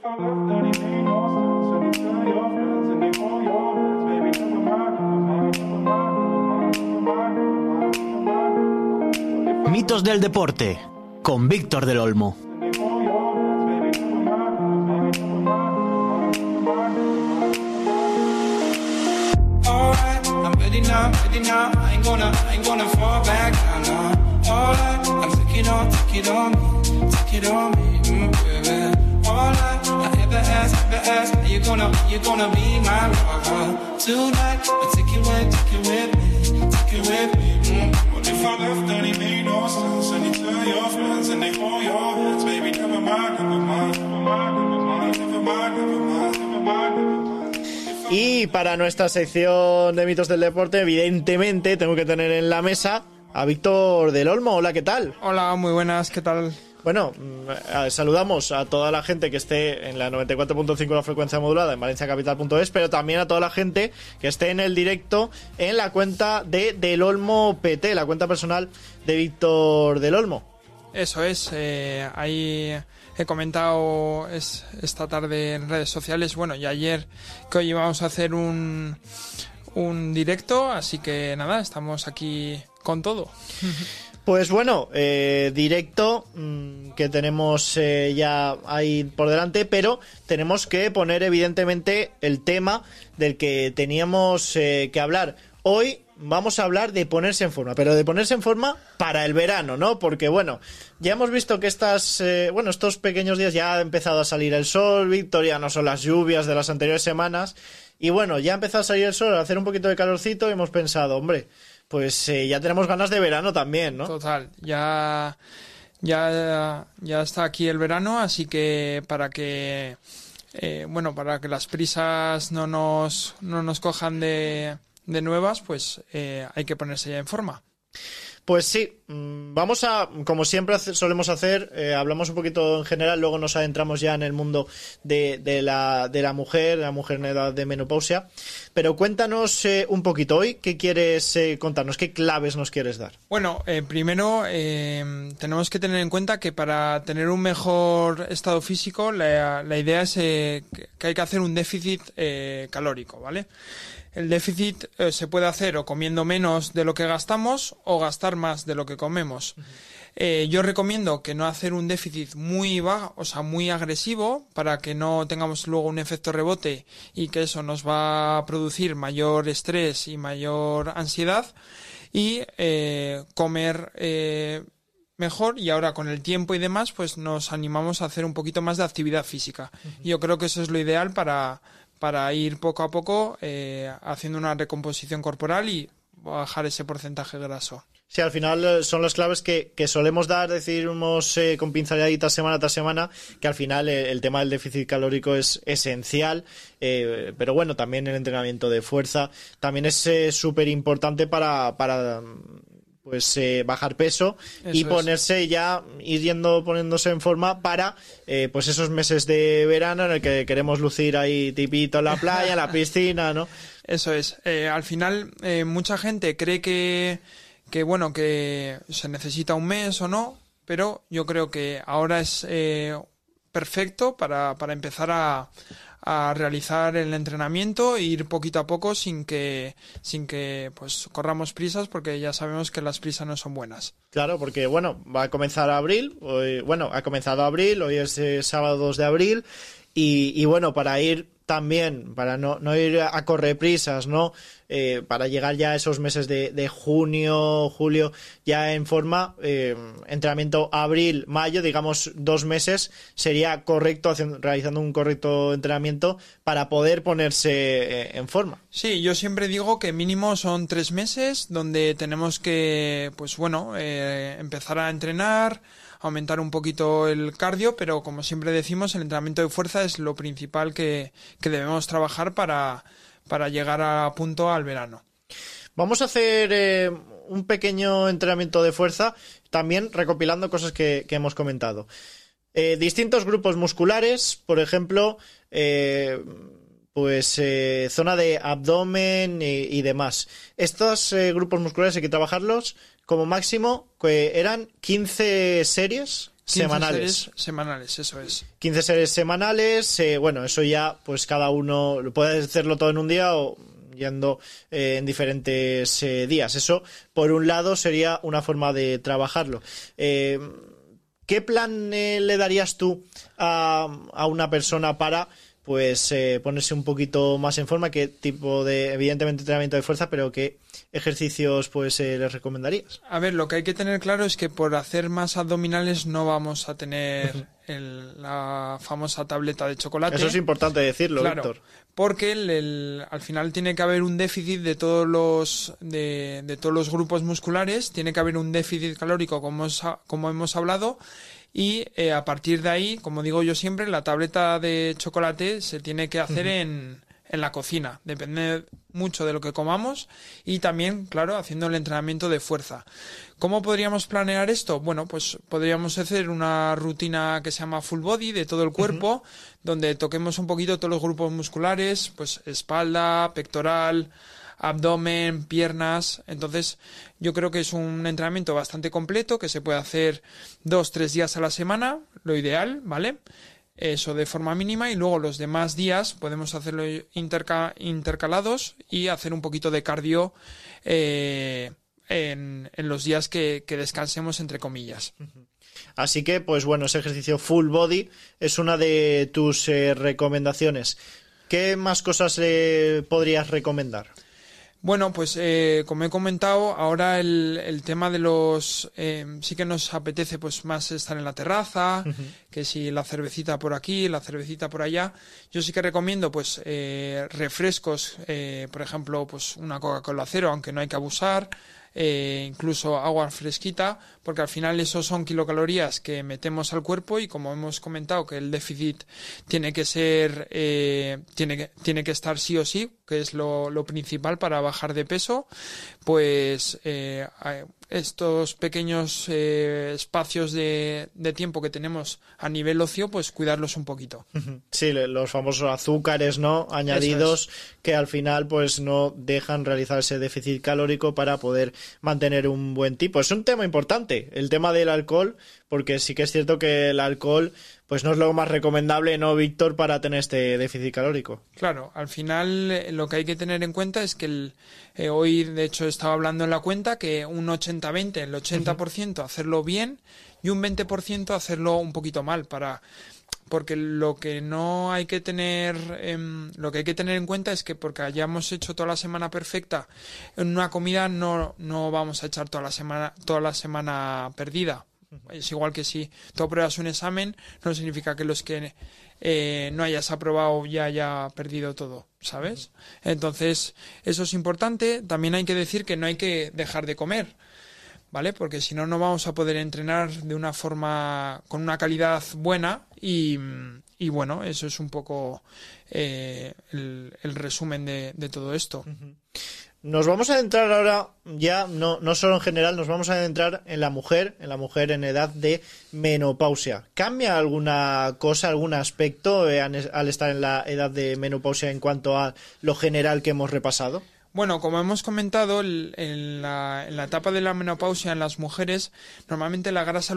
Mitos del deporte, con Víctor del Olmo. Y para nuestra sección de mitos del deporte, evidentemente, tengo que tener en la mesa a Víctor del Olmo. Hola, ¿qué tal? Hola, muy buenas, ¿qué tal? Bueno, saludamos a toda la gente que esté en la 94.5 la frecuencia modulada en valenciacapital.es, pero también a toda la gente que esté en el directo en la cuenta de Del Olmo PT, la cuenta personal de Víctor del Olmo. Eso es, ahí he comentado esta tarde en redes sociales, bueno, y ayer que hoy íbamos a hacer un directo, así que nada, estamos aquí con todo. Pues bueno, directo que tenemos ya ahí por delante, pero tenemos que poner evidentemente el tema del que teníamos que hablar. Hoy vamos a hablar de ponerse en forma, pero de ponerse en forma para el verano, ¿no? Porque bueno, ya hemos visto que estos pequeños días ya ha empezado a salir el sol, Víctor, ya no son las lluvias de las anteriores semanas, y bueno, ya ha empezado a salir el sol, a hacer un poquito de calorcito, y hemos pensado, hombre, pues ya tenemos ganas de verano también, ¿no? Total, ya está aquí el verano, así que para que las prisas no nos cojan de nuevas, pues hay que ponerse ya en forma. Pues sí, vamos a, como siempre solemos hacer, hablamos un poquito en general, luego nos adentramos ya en el mundo de la mujer en edad de menopausia, pero cuéntanos un poquito hoy, ¿qué quieres contarnos? ¿Qué claves nos quieres dar? Bueno, primero tenemos que tener en cuenta que para tener un mejor estado físico, la idea es que hay que hacer un déficit calórico, ¿vale? El déficit se puede hacer o comiendo menos de lo que gastamos o gastar más de lo que comemos. Yo recomiendo que no hacer un déficit muy bajo, o sea, muy agresivo, para que no tengamos luego un efecto rebote y que eso nos va a producir mayor estrés y mayor ansiedad, y comer mejor, y ahora con el tiempo y demás pues nos animamos a hacer un poquito más de actividad física. Yo creo que eso es lo ideal para ir poco a poco haciendo una recomposición corporal y bajar ese porcentaje graso. Sí, al final son las claves que solemos dar, decimos con pinceladitas semana tras semana, que al final el tema del déficit calórico es esencial, pero bueno, también el entrenamiento de fuerza también es súper importante para pues bajar peso. Eso y ponerse poniéndose en forma para pues esos meses de verano en el que queremos lucir ahí tipito en la playa, en la piscina, ¿no? Eso es. Al final mucha gente cree que se necesita un mes o no, pero yo creo que ahora es perfecto para empezar a realizar el entrenamiento e ir poquito a poco sin que pues corramos prisas, porque ya sabemos que las prisas no son buenas. Claro, porque bueno, va a comenzar abril, ha comenzado abril, hoy es sábado 2 de abril y bueno, para ir también, para no ir a correprisas, ¿no? Para llegar ya a esos meses de junio, julio, ya en forma, entrenamiento abril, mayo, digamos 2 meses, sería correcto realizando un correcto entrenamiento para poder ponerse en forma. Sí, yo siempre digo que mínimo son 3 meses donde tenemos que, pues bueno, empezar a entrenar, aumentar un poquito el cardio, pero como siempre decimos, el entrenamiento de fuerza es lo principal que debemos trabajar para llegar a punto al verano. Vamos a hacer un pequeño entrenamiento de fuerza, también recopilando cosas que hemos comentado. Distintos grupos musculares, por ejemplo, zona de abdomen y demás. Estos grupos musculares hay que trabajarlos como máximo, que eran 15 series. semanales. Semanales, eso es. 15 series semanales, bueno, eso ya, pues cada uno puede hacerlo todo en un día o yendo en diferentes días. Eso, por un lado, sería una forma de trabajarlo. ¿Qué plan le darías tú a una persona para pues ponerse un poquito más en forma? ¿Qué tipo de, evidentemente, entrenamiento de fuerza, pero qué ejercicios pues les recomendarías? A ver, lo que hay que tener claro es que por hacer más abdominales no vamos a tener la famosa tableta de chocolate. Eso es importante decirlo, claro, Víctor. Porque al final tiene que haber un déficit de todos los de todos los grupos musculares, tiene que haber un déficit calórico como hemos hablado. Y a partir de ahí, como digo yo siempre, la tableta de chocolate se tiene que hacer en la cocina. Depende mucho de lo que comamos y también, claro, haciendo el entrenamiento de fuerza. ¿Cómo podríamos planear esto? Bueno, pues podríamos hacer una rutina que se llama full body de todo el cuerpo, donde toquemos un poquito todos los grupos musculares, pues espalda, pectoral, abdomen, piernas. Entonces yo creo que es un entrenamiento bastante completo que se puede hacer 2-3 días a la semana, lo ideal, ¿vale? Eso de forma mínima, y luego los demás días podemos hacerlo intercalados y hacer un poquito de cardio en los días que descansemos, entre comillas. Así que, pues bueno, ese ejercicio full body es una de tus recomendaciones. ¿Qué más cosas podrías recomendar? Bueno, pues como he comentado, ahora el tema de los... sí que nos apetece pues más estar en la terraza, que si la cervecita por aquí, la cervecita por allá. Yo sí que recomiendo pues refrescos, por ejemplo, pues una Coca-Cola cero, aunque no hay que abusar, incluso agua fresquita, porque al final esos son kilocalorías que metemos al cuerpo y como hemos comentado que el déficit tiene que ser tiene que estar sí o sí, que es lo principal para bajar de peso, pues estos pequeños espacios de tiempo que tenemos a nivel ocio, pues cuidarlos un poquito. Sí, los famosos azúcares, ¿no?, añadidos, que al final pues no dejan realizar ese déficit calórico para poder mantener un buen tipo. Es un tema importante, el tema del alcohol, porque sí que es cierto que el alcohol pues no es lo más recomendable, ¿no, Víctor?, para tener este déficit calórico. Claro, al final lo que hay que tener en cuenta es que hoy, de hecho, estaba hablando en la cuenta que un 80-20, el 80% hacerlo bien y un 20% hacerlo un poquito mal, porque lo que hay que tener en cuenta es que porque hayamos hecho toda la semana perfecta en una comida no vamos a echar toda la semana perdida. Es igual que si tú apruebas un examen, no significa que los que no hayas aprobado ya haya perdido todo, ¿sabes? Entonces, eso es importante. También hay que decir que no hay que dejar de comer, ¿vale? Porque si no, no vamos a poder entrenar de una forma con una calidad buena y bueno, eso es un poco el resumen de todo esto. Nos vamos a adentrar ahora, ya no solo en general, nos vamos a adentrar en la mujer en edad de menopausia. ¿Cambia alguna cosa, algún aspecto al estar en la edad de menopausia en cuanto a lo general que hemos repasado? Bueno, como hemos comentado, en la etapa de la menopausia en las mujeres, normalmente la grasa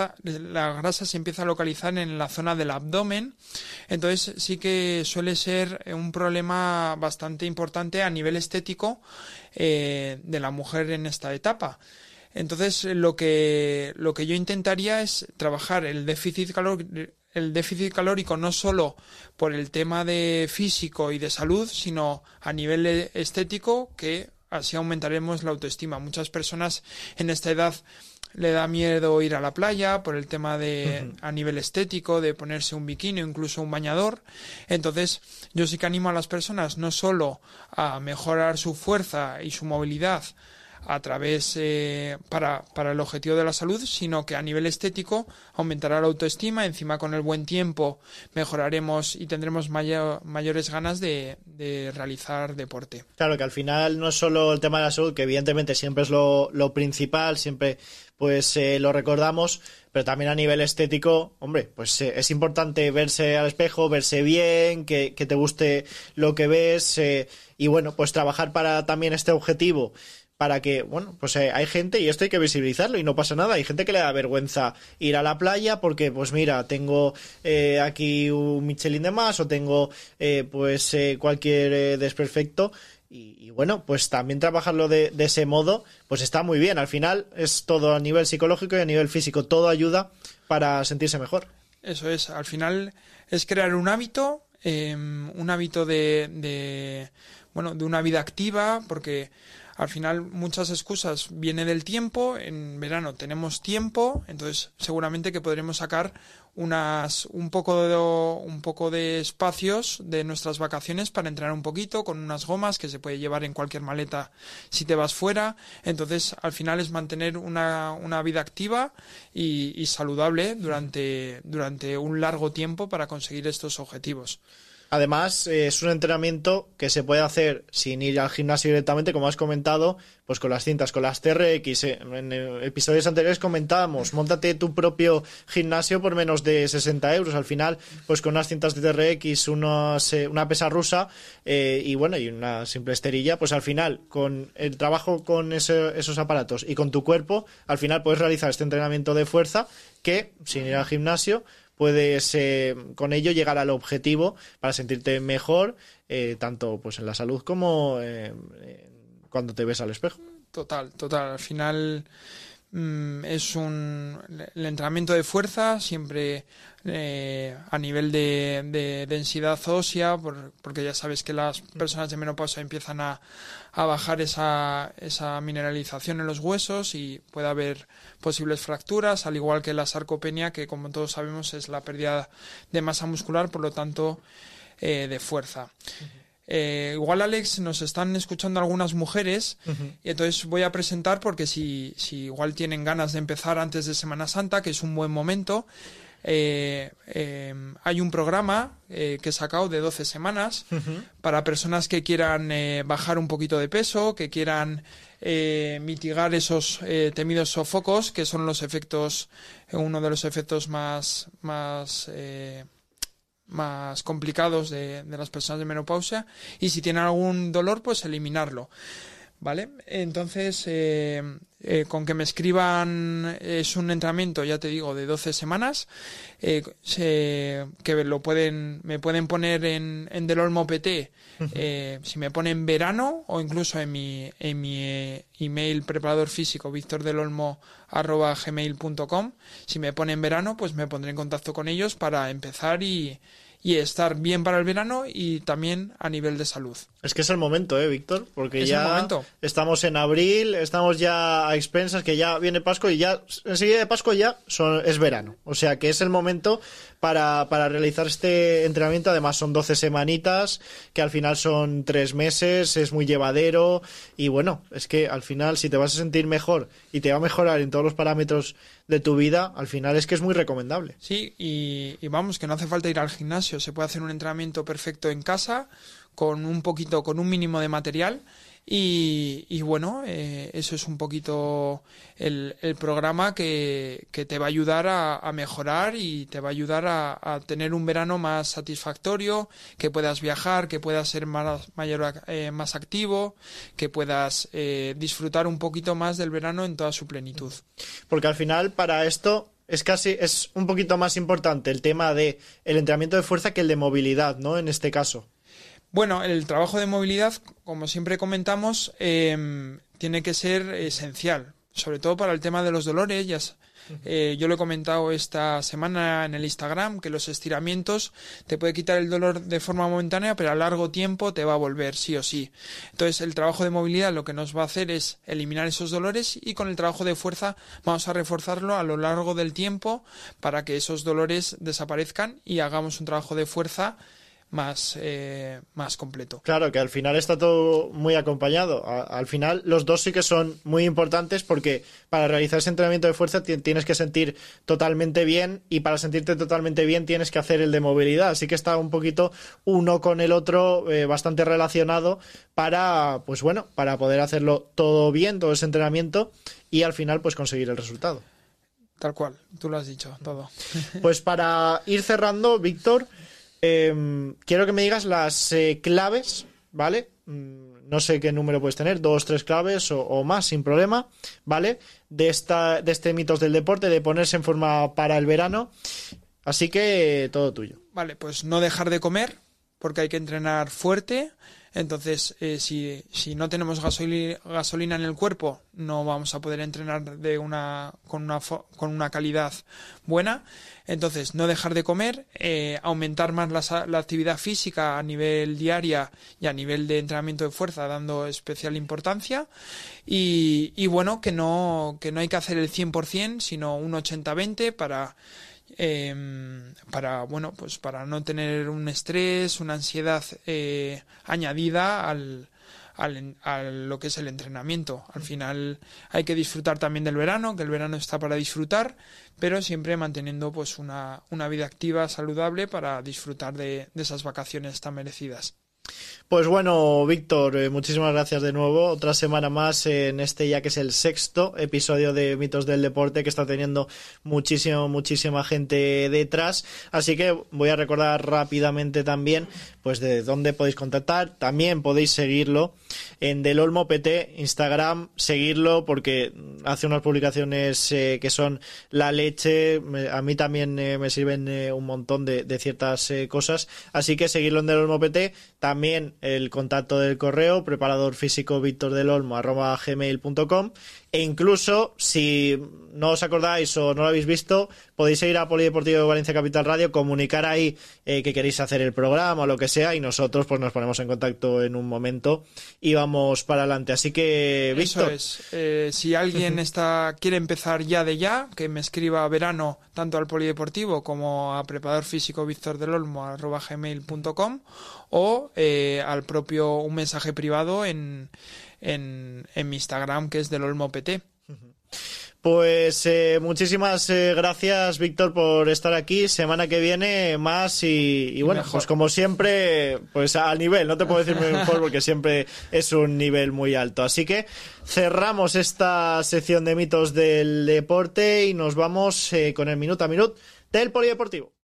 se empieza a localizar en la zona del abdomen. Entonces sí que suele ser un problema bastante importante a nivel estético de la mujer en esta etapa. Entonces lo que yo intentaría es trabajar el déficit calórico no solo por el tema de físico y de salud, sino a nivel estético, que así aumentaremos la autoestima. Muchas personas en esta edad le da miedo ir a la playa por el tema de a nivel estético, de ponerse un bikini o incluso un bañador. Entonces yo sí que animo a las personas no solo a mejorar su fuerza y su movilidad a través para el objetivo de la salud, sino que a nivel estético aumentará la autoestima. Encima, con el buen tiempo mejoraremos y tendremos mayores ganas de realizar deporte. Claro, que al final no es solo el tema de la salud, que evidentemente siempre es lo principal, siempre pues lo recordamos, pero también a nivel estético, hombre, pues es importante verse al espejo, verse bien, que te guste lo que ves, y bueno, pues trabajar para también este objetivo, para que, bueno, pues hay gente, y esto hay que visibilizarlo y no pasa nada, hay gente que le da vergüenza ir a la playa porque, pues mira, tengo aquí un Michelin de más o tengo cualquier desperfecto. Y bueno, pues también trabajarlo de ese modo, pues está muy bien. Al final es todo a nivel psicológico y a nivel físico. Todo ayuda para sentirse mejor. Eso es. Al final es crear un hábito de una vida activa, porque al final muchas excusas vienen del tiempo. En verano tenemos tiempo, entonces seguramente que podremos sacar un poco de espacios de nuestras vacaciones para entrenar un poquito con unas gomas que se puede llevar en cualquier maleta si te vas fuera. Entonces al final es mantener una vida activa y saludable durante un largo tiempo para conseguir estos objetivos. Además, es un entrenamiento que se puede hacer sin ir al gimnasio directamente, como has comentado, pues con las cintas, con las TRX. En episodios anteriores comentábamos, móntate tu propio gimnasio por menos de 60 euros. Al final, pues con unas cintas de TRX, una pesa rusa y una simple esterilla, pues al final, con el trabajo con esos aparatos y con tu cuerpo, al final puedes realizar este entrenamiento de fuerza que, sin ir al gimnasio, puedes con ello llegar al objetivo para sentirte mejor, tanto pues en la salud como cuando te ves al espejo. Total. Al final el entrenamiento de fuerza siempre a nivel de densidad ósea, porque ya sabes que las personas de menopausia empiezan a bajar esa mineralización en los huesos y puede haber posibles fracturas, al igual que la sarcopenia, que como todos sabemos es la pérdida de masa muscular, por lo tanto de fuerza. Igual, Alex, nos están escuchando algunas mujeres y entonces voy a presentar, porque si igual tienen ganas de empezar antes de Semana Santa, que es un buen momento. Hay un programa que he sacado de 12 semanas para personas que quieran bajar un poquito de peso, que quieran mitigar esos temidos sofocos, que son los efectos, uno de los efectos más complicados de las personas de menopausia, y si tienen algún dolor, pues eliminarlo. ¿Vale? Entonces, con que me escriban, es un entrenamiento, ya te digo, de 12 semanas, que me pueden poner en Del Olmo PT, si me ponen verano, o incluso en mi email preparador físico, victordelolmo@gmail.com. Si me ponen verano, pues me pondré en contacto con ellos para empezar y estar bien para el verano y también a nivel de salud. Es que es el momento, Víctor, porque es ya estamos en abril, estamos ya a expensas, que ya viene Pascua y ya enseguida de Pascua ya es verano. O sea que es el momento para realizar este entrenamiento. Además son 12 semanitas, que al final son 3 meses, es muy llevadero y bueno, es que al final si te vas a sentir mejor y te va a mejorar en todos los parámetros de tu vida, al final es que es muy recomendable. Sí, y vamos, que no hace falta ir al gimnasio, se puede hacer un entrenamiento perfecto en casa, con un mínimo de material, y bueno, eso es un poquito el programa que te va a ayudar a mejorar y te va a ayudar a tener un verano más satisfactorio, que puedas viajar, que puedas ser más activo, que puedas disfrutar un poquito más del verano en toda su plenitud. Porque al final para esto es un poquito más importante el tema de el entrenamiento de fuerza que el de movilidad, ¿no? En este caso. Bueno, el trabajo de movilidad, como siempre comentamos, tiene que ser esencial, sobre todo para el tema de los dolores. Yo lo he comentado esta semana en el Instagram, que los estiramientos te puede quitar el dolor de forma momentánea, pero a largo tiempo te va a volver, sí o sí. Entonces, el trabajo de movilidad lo que nos va a hacer es eliminar esos dolores, y con el trabajo de fuerza vamos a reforzarlo a lo largo del tiempo para que esos dolores desaparezcan y hagamos un trabajo de fuerza más completo. Claro, que al final está todo muy acompañado. Al final los dos sí que son muy importantes, porque para realizar ese entrenamiento de fuerza tienes que sentir totalmente bien, y para sentirte totalmente bien tienes que hacer el de movilidad. Así que está un poquito uno con el otro bastante relacionado para poder hacerlo todo bien, todo ese entrenamiento, y al final pues conseguir el resultado. Tal cual, tú lo has dicho todo. Pues para ir cerrando, Víctor, quiero que me digas las claves, ¿vale? no sé qué número puedes tener, 2, 3 claves o más sin problema, ¿vale? De este mitos del deporte, de ponerse en forma para el verano. Así que todo tuyo. Vale, pues no dejar de comer, porque hay que entrenar fuerte. Entonces, si no tenemos gasolina en el cuerpo, no vamos a poder entrenar con una calidad buena. Entonces, no dejar de comer, aumentar más la actividad física a nivel diaria y a nivel de entrenamiento de fuerza, dando especial importancia. Y bueno, que no hay que hacer el 100%, sino un 80-20 para no tener un estrés, una ansiedad añadida a lo que es el entrenamiento. Al final hay que disfrutar también del verano, que el verano está para disfrutar, pero siempre manteniendo pues una vida activa, saludable, para disfrutar de esas vacaciones tan merecidas. Pues bueno, Víctor, muchísimas gracias de nuevo. Otra semana más en este ya que es el 6º episodio de Mitos del Deporte, que está teniendo muchísima gente detrás. Así que voy a recordar rápidamente también pues de dónde podéis contactar. También podéis seguirlo en Del Olmo PT, Instagram, seguirlo porque hace unas publicaciones que son la leche. A mí también me sirven un montón de ciertas cosas. Así que seguirlo en Del Olmo PT. También el contacto del correo preparadorfísico@gmail.com, e incluso si no os acordáis o no lo habéis visto, podéis ir a Polideportivo de Valencia Capital Radio, comunicar ahí que queréis hacer el programa o lo que sea, y nosotros pues nos ponemos en contacto en un momento y vamos para adelante. Así que, Víctor, eso es. Si alguien quiere empezar ya, que me escriba verano tanto al Polideportivo como a preparadorfísico@gmail.com, o al propio un mensaje privado en mi Instagram, que es Del Olmo PT. Pues muchísimas gracias, Víctor, por estar aquí. Semana que viene más y bueno, mejor. Pues como siempre, pues al nivel, no te puedo decir mejor porque siempre es un nivel muy alto. Así que cerramos esta sección de mitos del deporte y nos vamos con el minuto a minuto del Polideportivo.